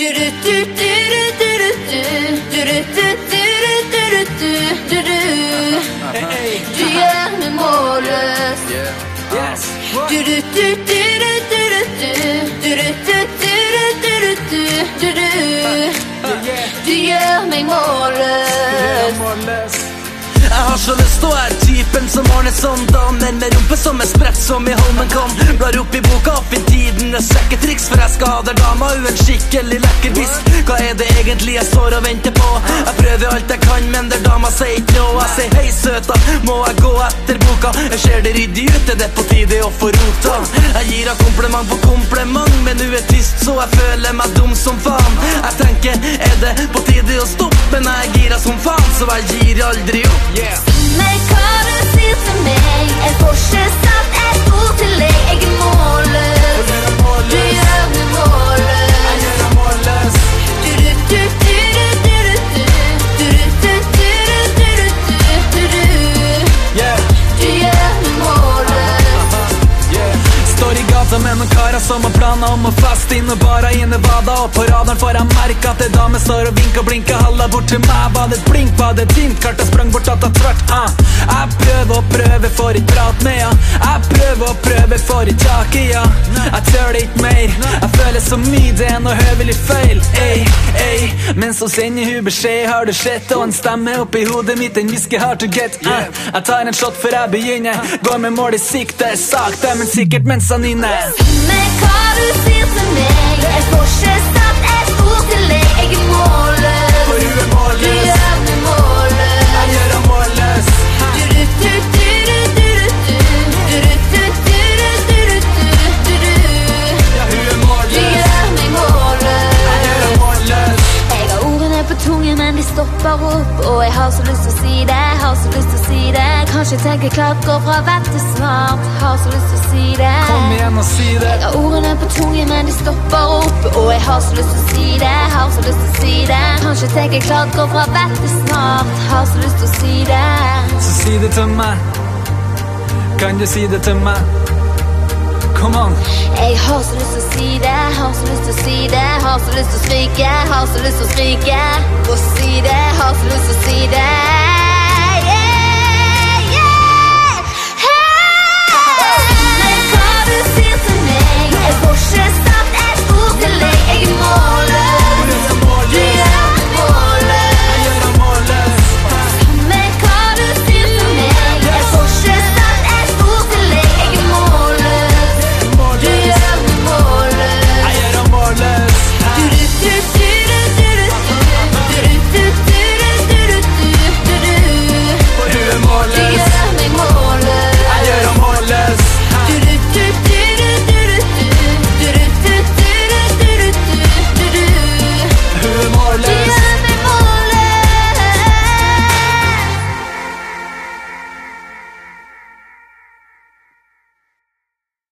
Du gjør meg målløs. Du gjør meg målløs. Jeg har så lyst til å være typen som ordner sånn damer med rumpe som spredt som i Holmenkollen. Blar opp i boka og finner tidenes sekketriks, for jeg skal ha der dama en skikkelig lekker fisk. Hva det egentlig jeg står og venter på? Jeg prøver alt jeg kan, men der dama sier ikke noe. Jeg sier hei søta, må jeg gå etter boka? Jeg ser det ryddig ut, det på tide å få rota. Jeg gir henne kompliment på kompliment, men hun tyst så jeg føler meg dum som faen. Jeg tenker, det på tide å stoppe? Men jeg gira som faen, så jeg gir aldri opp. Men hva du sier til meg, jeg får ikke sagt et ord til deg. Jeg målløs. Du gjør meg målløs. Du gjør meg målløs. Står i gata med noen karer som har planer om å feste inn og bare inne vada. Og på radaren får jeg merke at det dame står og vinker og blinker. Halla bort til meg, var det et blink, var det et hint? Klart jeg sprang bort at jeg tvert. Jeg prøver og prøver, får ikke prat med ja. Jeg prøver og prøver, får ikke tak i ja. Jeg tør det ikke mer, jeg føler så mye, det noe høvelig feil. Men så sender hun beskjed, har du sett? Og en stemme oppi hodet mitt, en whisky hard to get. Jeg tar en shot før jeg begynner, går med mål i sikte. Sakte, men sikkert mens han inne. Men hva du sier til meg, jeg får ikke sagt et ord til deg. Jeg målløs. For hun målløs. Du gjør meg målløs. Jeg gjør ham målløs. Ja, hun målløs. Du gjør meg målløs. Jeg gjør ham målløs. Jeg har ordene på tungen, men de stopper opp. Og jeg har så lyst til å si det, har så lyst til å si det. Kanskje tenker klart, går fra vett til smart. Har så lyst til å si det. Kom igjen og si det. Jeg har ordene på tungen, men de stopper opp. Og jeg har så lyst til å si det, har så lyst til å si det. Kanskje tenker klart, går fra vett til smart. Har så lyst til å si det. Så si det til meg. Kan du si det til meg? Come on. Jeg har så lyst til å si det, har så lyst til å si det. Har så lyst til å skrike, har så lyst til å skrike. Og si det, har så lyst til å si det. Men hva du sier til meg, jeg får ikke sagt et ord til deg. Jeg målløs.